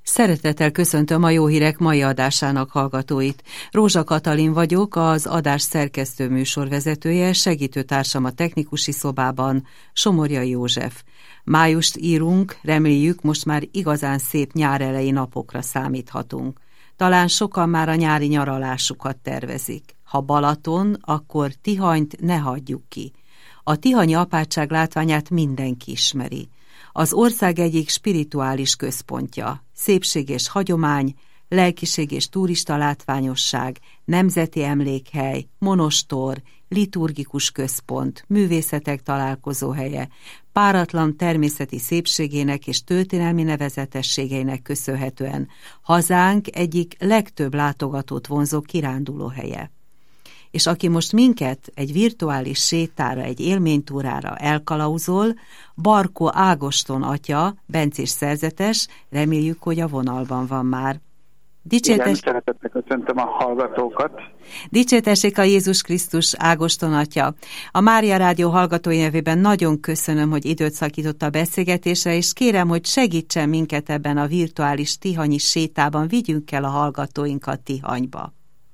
Szeretettel köszöntöm a Jó Hírek mai adásának hallgatóit. Rózsa Katalin vagyok, az adás szerkesztő műsorvezetője, segítőtársam a technikusi szobában, Somorjai József. Májust írunk, reméljük most már igazán szép nyáreleji napokra számíthatunk. Talán sokan már a nyári nyaralásukat tervezik. Ha Balaton, akkor Tihanyt ne hagyjuk ki. A tihanyi apátság látványát mindenki ismeri. Az ország egyik spirituális központja, szépség és hagyomány, lelkiség és turista látványosság, nemzeti emlékhely, monostor, liturgikus központ, művészetek találkozóhelye, páratlan természeti szépségének és történelmi nevezetességeinek köszönhetően hazánk egyik legtöbb látogatót vonzó kirándulóhelye. És aki most minket egy virtuális sétára, egy élménytúrára elkalauzol, Barkó Ágoston atya, bencés szerzetes, reméljük, hogy a vonalban van már. Igen, szeretettel köszöntöm a hallgatókat. Dicsértessék a Jézus Krisztus, Ágoston atya. A Mária Rádió hallgatói nevében nagyon köszönöm, hogy időt szakított a beszélgetésre, és kérem, hogy segítsen minket ebben a virtuális tihanyi sétában, vigyünk el a hallgatóinkat Tihanyba.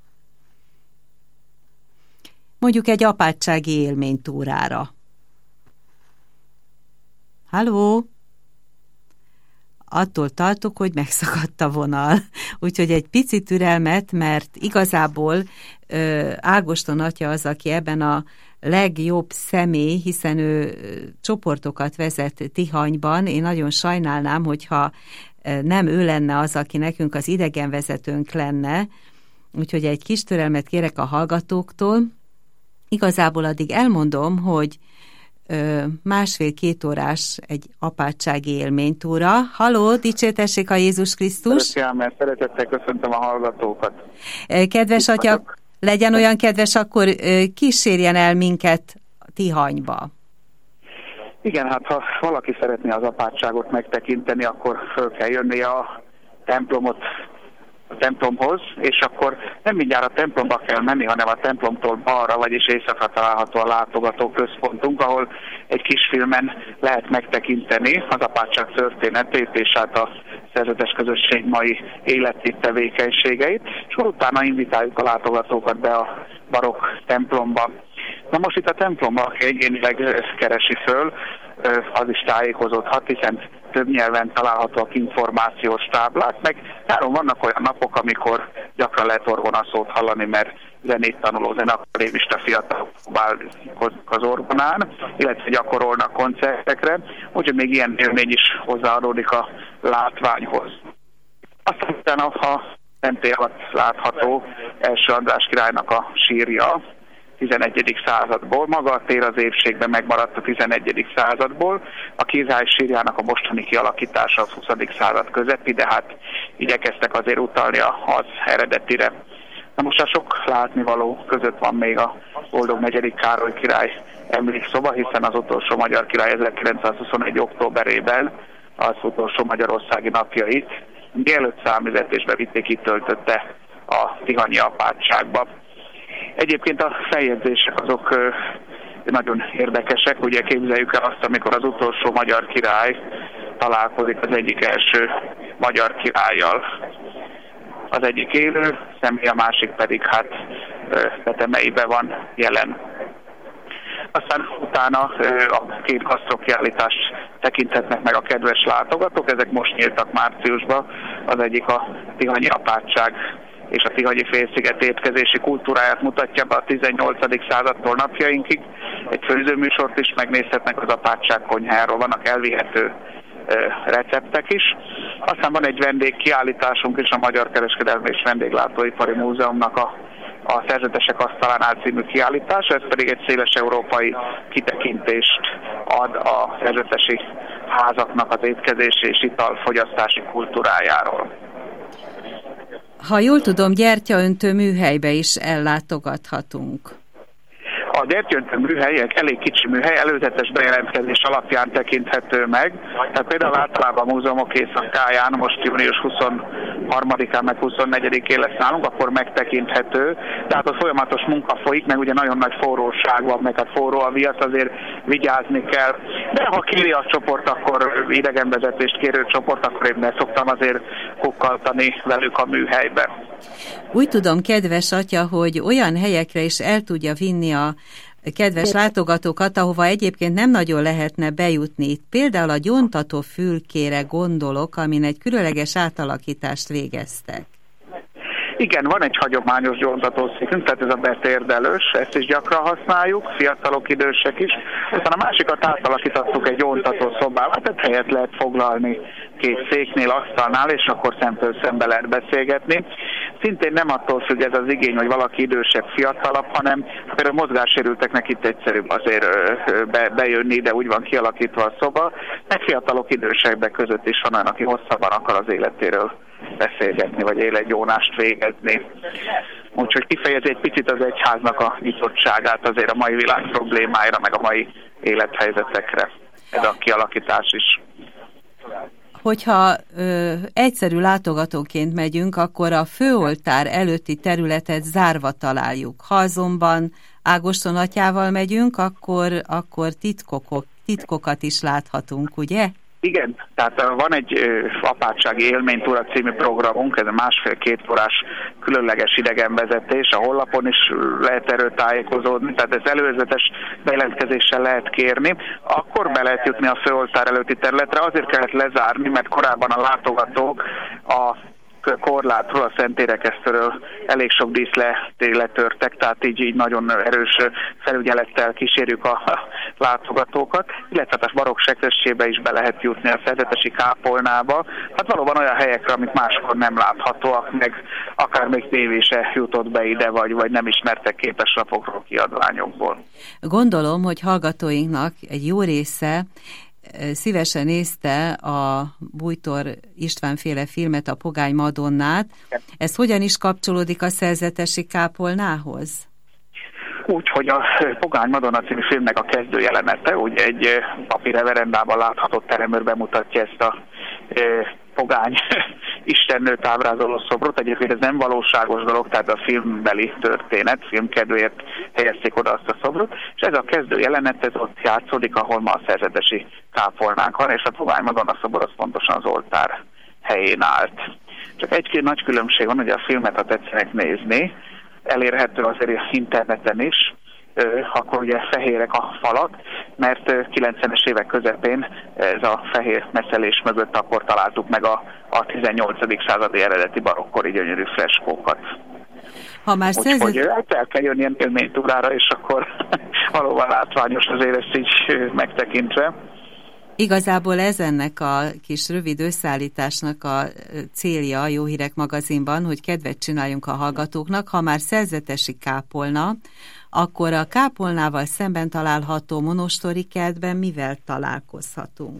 Mondjuk egy apátsági élménytúrára. Halló? Attól tartok, hogy megszakadt a vonal. Úgyhogy egy pici türelmet, mert igazából Ágoston atya az, aki ebben a legjobb személy, hiszen ő csoportokat vezet Tihanyban. Én nagyon sajnálnám, hogyha nem ő lenne az, aki nekünk az idegenvezetőnk lenne. Úgyhogy egy kis türelmet kérek a hallgatóktól. Igazából addig elmondom, hogy 1,5-2 órás egy apátsági élménytúra. Halló, dicsértessék a Jézus Krisztus! Szeretettel köszöntöm a hallgatókat. Kedves atya, legyen olyan kedves, akkor kísérjen el minket Tihanyba. Igen, hát ha valaki szeretné az apátságot megtekinteni, akkor föl kell jönni a templomhoz, és akkor nem mindjárt a templomba kell menni, hanem a templomtól balra, vagyis északra található a látogatóközpontunk, ahol egy kis filmen lehet megtekinteni az apátság történetét, és hát a szerzetes közösség mai életét, tevékenységeit, és utána invitáljuk a látogatókat be a barokk templomba. Na most itt a templomba, aki egyénileg keresi föl, az is tájékozódhat, hiszen több nyelven találhatóak információs táblák, meg nyáron vannak olyan napok, amikor gyakran lehet orgonaszót hallani, mert zenét tanuló zeneakadémista fiatalok az orgonán, illetve gyakorolnak koncertekre, úgyhogy még ilyen élmény is hozzáadódik a látványhoz. Aztán utána a szentély alatt látható első András királynak a sírja, 11. századból, maga a tér az épségben megmaradt a 11. századból, a király sírjának a mostani kialakítása az 20. század közepi, de hát igyekeztek azért utalni az eredetire. Na most a sok látnivaló között van még a boldog 4. Károly király emlékszoba, hiszen az utolsó magyar király 1921. októberében az utolsó magyarországi napjait mielőtt számüzetésbe vitték, itt töltötte a tihanyi apátságba. Egyébként a feljegyzések azok nagyon érdekesek, ugye képzeljük el azt, amikor az utolsó magyar király találkozik az egyik első magyar királlyal. Az egyik élő személy, a másik pedig hát tetemeiben van jelen. Aztán utána a két gasztrokiállítást tekinthetnek meg a kedves látogatók, ezek most nyíltak márciusban, az egyik a tihanyi apátság és a tihanyi félsziget étkezési kultúráját mutatja be a 18. századtól napjainkig. Egy főzőműsort is megnézhetnek az apátság konyhájáról, vannak elvihető receptek is. Aztán van egy vendégkiállításunk is, a Magyar Kereskedelmi és Vendéglátóipari Múzeumnak a Szerzetesek asztalánál című kiállítás, ez pedig egy széles európai kitekintést ad a szerzetesi házaknak az étkezési és italfogyasztási kultúrájáról. Ha jól tudom, gyertyaöntő műhelybe is ellátogathatunk. A gyertyaöntő műhely elég kicsi műhely, előzetes bejelentkezés alapján tekinthető meg. Tehát például általában a múzeumok éjszakáján, most június 23-án meg 24-én lesz nálunk, akkor megtekinthető. Tehát ott folyamatos munka folyik, meg ugye nagyon nagy forróság van, meg hát forró a viasz, azért vigyázni kell. De ha kéri a csoport, akkor idegenvezetést kérő csoport, akkor én szoktam azért kukkaltani velük a műhelybe. Úgy tudom, kedves atya, hogy olyan helyekre is el tudja vinni a kedves látogatókat, ahova egyébként nem nagyon lehetne bejutni. Itt például a gyóntató fülkére gondolok, amin egy különleges átalakítást végeztek. Igen, van egy hagyományos gyóntatószékünk, tehát ez a betérdelős, ezt is gyakran használjuk, fiatalok, idősek is. Aztán a másikat átalakítottuk egy gyóntató szobába, tehát helyet lehet foglalni két széknél, asztalnál, és akkor szemtől szembe lehet beszélgetni. Szintén nem attól függ ez az igény, hogy valaki idősebb, fiatalabb, hanem például mozgássérülteknek itt egyszerűbb azért bejönni, de úgy van kialakítva a szoba, meg fiatalok, idősebbek között is van olyan, aki hosszabban akar az életéről beszélgetni, vagy életgyónást végezni. Úgyhogy kifejezi egy picit az egyháznak a nyitottságát azért a mai világ problémáira, meg a mai élethelyzetekre. Ez a kialakítás is. Hogyha egyszerű látogatóként megyünk, akkor a főoltár előtti területet zárva találjuk. Ha azonban Ágoston atyával megyünk, akkor titkokat is láthatunk, ugye? Igen, tehát van egy apátsági élménytúra című programunk, ez a 1,5-2 órás különleges idegenvezetés, a honlapon is lehet erről tájékozódni, tehát ez előzetes bejelentkezéssel lehet kérni. Akkor be lehet jutni a főoltár előtti területre, azért kellett lezárni, mert korábban a látogatók a korlátról, a Szentérekesztőről elég sok díszletet letörtek, tehát így nagyon erős felügyelettel kísérjük a látogatókat, illetve a barokk sekressébe is be lehet jutni, a szerzetesi kápolnába. Hát valóban olyan helyekre, amik máskor nem láthatóak, meg akár még tévé se jutott be ide, vagy nem ismertek képeslapokról, kiadványokból. Gondolom, hogy hallgatóinknak egy jó része szívesen nézte a Bújtor István-féle filmet, a Pogány Madonnát. Ez hogyan is kapcsolódik a szerzetesi kápolnához? Úgy, hogy a Pogány Madonna című filmnek a kezdőjelenete, ugye egy papi reverendában látható teremőr bemutatja ezt a pogány istennőt ábrázoló szobrot. Egyébként ez nem valóságos dolog, tehát a filmbeli történet, filmkedvéért helyezték oda azt a szobrot, és ez a kezdő jelenet, ez ott játszódik, ahol ma a szerzetesi kápolnánk van, és a Pogány Madonna szobor az pontosan az oltár helyén állt. Csak egy nagy különbség van, hogy a filmet, ha tetszenek nézni, elérhető azért interneten is, akkor ugye fehérek a falak, mert 90-es évek közepén ez a fehér messzelés mögött akkor találtuk meg a 18. századi eredeti barokkori gyönyörű freskókat. Úgyhogy el kell jönni ilyen élménytúrára, és akkor valóban látványos azért ezt így megtekintve. Igazából ez ennek a kis rövid összeállításnak a célja a Jó Hírek magazinban, hogy kedvet csináljunk a hallgatóknak. Ha már szerzetesi kápolna, akkor a kápolnával szemben található monostori kertben mivel találkozhatunk?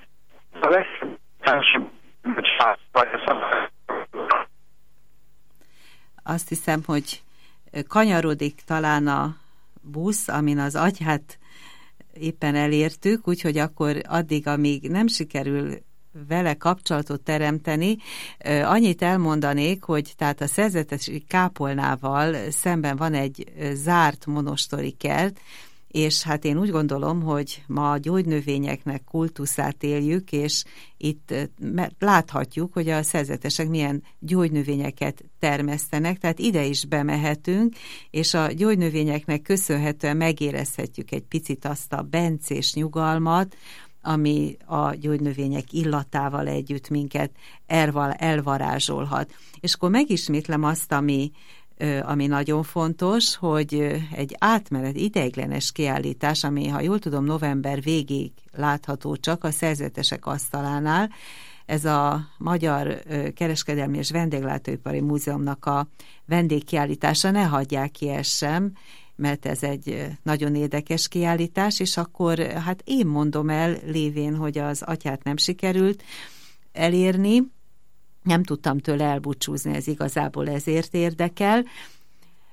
Azt hiszem, hogy kanyarodik talán a busz, amin az atyát éppen elértük, úgyhogy akkor addig, amíg nem sikerül vele kapcsolatot teremteni, annyit elmondanék, hogy tehát a szerzetesi kápolnával szemben van egy zárt monostori kert, és hát én úgy gondolom, hogy ma a gyógynövényeknek kultuszát éljük, és itt láthatjuk, hogy a szerzetesek milyen gyógynövényeket termesztenek, tehát ide is bemehetünk, és a gyógynövényeknek köszönhetően megérezhetjük egy picit azt a bencés nyugalmat, ami a gyógynövények illatával együtt minket elvarázsolhat. És akkor megismétlem azt, ami nagyon fontos, hogy egy átmenet ideiglenes kiállítás, ami, ha jól tudom, november végéig látható csak a szerzetesek asztalánál, ez a Magyar Kereskedelmi és Vendéglátóipari Múzeumnak a vendégkiállítása, ne hagyják ki ezt sem, mert ez egy nagyon érdekes kiállítás, és akkor hát én mondom el, lévén, hogy az atyát nem sikerült elérni, nem tudtam tőle elbúcsúzni, ez igazából ezért érdekel.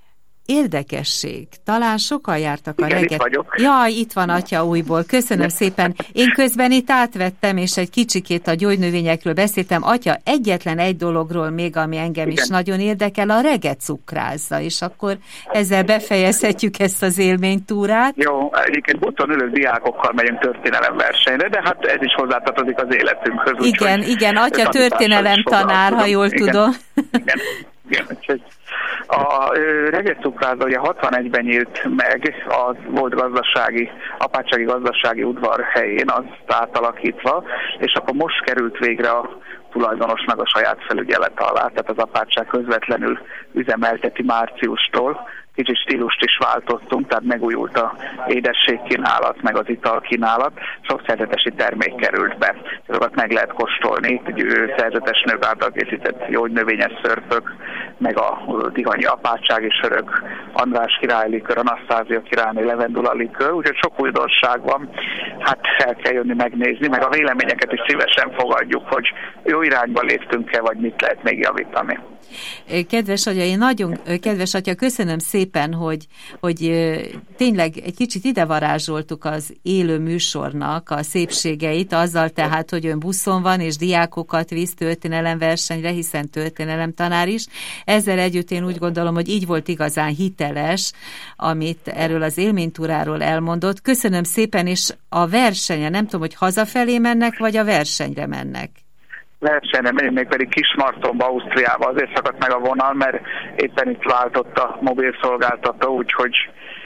érdekesség. Talán sokan jártak a Igen, reggel. Itt vagyok. Jaj, itt van atya újból. Köszönöm szépen. Én közben itt átvettem, és egy kicsikét a gyógynövényekről beszéltem. Atya, egyetlen egy dologról még, ami engem is nagyon érdekel, a regecukrázza, és akkor ezzel befejezhetjük ezt az élménytúrát. Jó, egyébként buton ülő diákokkal megyünk történelemversenyre, de hát ez is hozzátartozik az életünkhöz. Igen, atya történelem tanár, ha jól tudom. Igen, úgyhogy a regecukrázza ugye 61-ben nyílt meg, az volt apátsági gazdasági udvar helyén, az átalakítva, és akkor most került végre a tulajdonosnak a saját felügyelet alá, tehát az apátság közvetlenül üzemelteti márciustól. Kicsit stílust is változtunk, tehát megújult a édességkínálat, meg az italkínálat, sok szerzetesi termék került be. Azokat meg lehet kóstolni, szerzetes nők által készített gyógynövényes szörpök, meg a tihanyi apátsági sörök, András király likör, Anasztázia királyné levendula likör, úgyhogy sok újdonság van, hát el kell jönni megnézni, meg a véleményeket is szívesen fogadjuk, hogy jó irányba léptünk-e, vagy mit lehet még javítani. Kedves atya, köszönöm szépen, hogy tényleg egy kicsit ide varázsoltuk az élő műsornak a szépségeit, azzal tehát, hogy ön buszon van, és diákokat visz történelemversenyre, hiszen történelemtanár is. Ezzel együtt én úgy gondolom, hogy így volt igazán hiteles, amit erről az élménytúráról elmondott. Köszönöm szépen, és a versenye, nem tudom, hogy hazafelé mennek, vagy a versenyre mennek. Versenyre megyünk, még pedig Kismartonba, Ausztriába, azért szakadt meg a vonal, mert éppen itt váltott a mobilszolgáltató, úgyhogy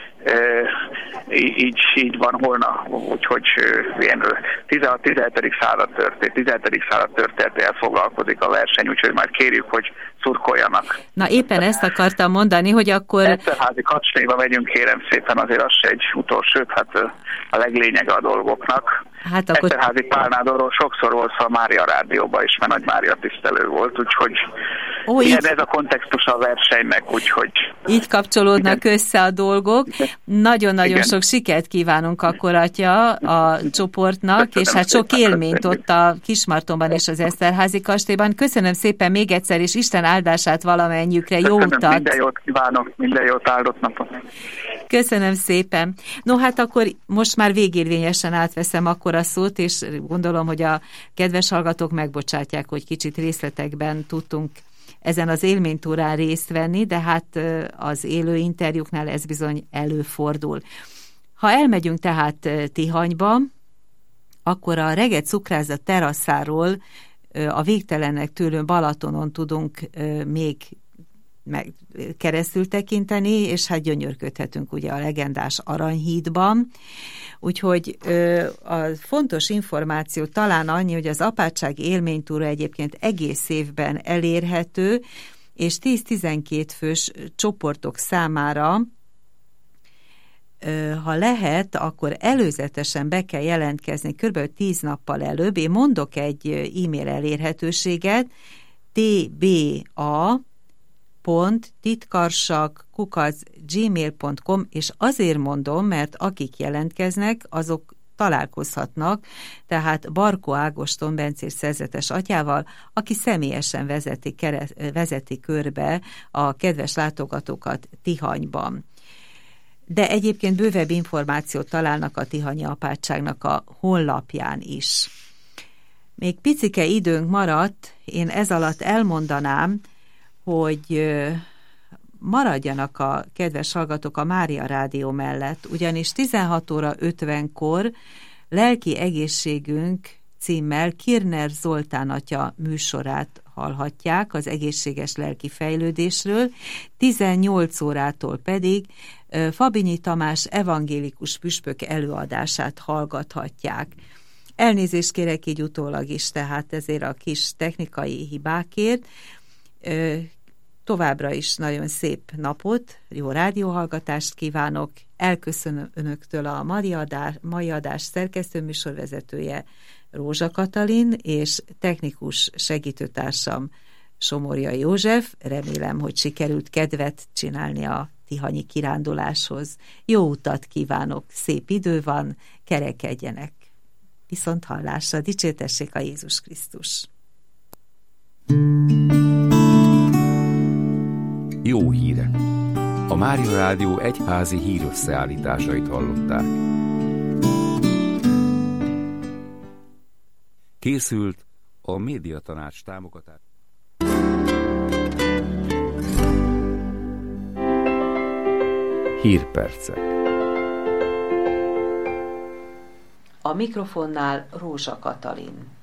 így van holnap, úgyhogy ilyen 17. század történetével foglalkozik a verseny, úgyhogy már kérjük, hogy szurkoljanak. Na éppen ezt akartam mondani, hogy akkor... Eszterházi Kacsnéba megyünk, kérem szépen, azért az se egy utolsó, hát a leglényege a dolgoknak. Hát akkor... Eszterházi Pálnádorról sokszor volt a Mária Rádióban is, mert Nagy Mária tisztelő volt, úgyhogy ez a kontextus a versenynek, úgyhogy... Így kapcsolódnak össze a dolgok. Nagyon-nagyon sok sikert kívánunk akkor, atya, a csoportnak, köszönöm, és hát sok élményt ott a Kismartonban és az Eszterházi kastélyban. Köszönöm szépen még egyszer, és Isten áldását valamennyiükre. Jó utat! Minden jót kívánok, minden jót, áldott napot! Köszönöm szépen. No, hát akkor most már végérvényesen átveszem akkor a szót, és gondolom, hogy a kedves hallgatók megbocsátják, hogy kicsit részletekben tudtunk ezen az élménytúrán részt venni, de hát az élő interjúknál ez bizony előfordul. Ha elmegyünk tehát Tihanyba, akkor a regecukrázza terasszáról a végtelennek tőlő Balatonon tudunk még keresztül tekinteni, és hát gyönyörködhetünk ugye a legendás Aranyhídban. Úgyhogy a fontos információ talán annyi, hogy az apátsági élménytúra egyébként egész évben elérhető, és 10-12 fős csoportok számára, ha lehet, akkor előzetesen be kell jelentkezni kb. 10 nappal előbb. Én mondok egy e-mail elérhetőséget, tba.titkarsak@gmail.com, és azért mondom, mert akik jelentkeznek, azok találkozhatnak, tehát Barkó Ágoston bencés szerzetes atyával, aki személyesen vezeti körbe a kedves látogatókat Tihanyban. De egyébként bővebb információt találnak a Tihanyi Apátságnak a honlapján is. Még picike időnk maradt, én ez alatt elmondanám, hogy maradjanak a kedves hallgatók a Mária Rádió mellett, ugyanis 16 óra 50-kor Lelki egészségünk címmel Kirner Zoltán atya műsorát hallhatják az egészséges lelki fejlődésről, 18 órától pedig Fabinyi Tamás evangélikus püspök előadását hallgathatják. Elnézést kérek így utólag is, tehát ezért a kis technikai hibákért. Továbbra is nagyon szép napot, jó rádióhallgatást kívánok. Elköszönöm önöktől a mai adás szerkesztőműsorvezetője Rózsa Katalin és technikus segítőtársam Somorja József. Remélem, hogy sikerült kedvet csinálni a tihanyi kiránduláshoz. Jó utat kívánok, szép idő van, kerekedjenek. Viszont hallásra, dicsértessék a Jézus Krisztus! Jó hírek. A Mária Rádió egyházi hírösszeállításait hallották. Készült a Médiatanács támogatásával. Hírpercek. A mikrofonnál Rózsa Katalin.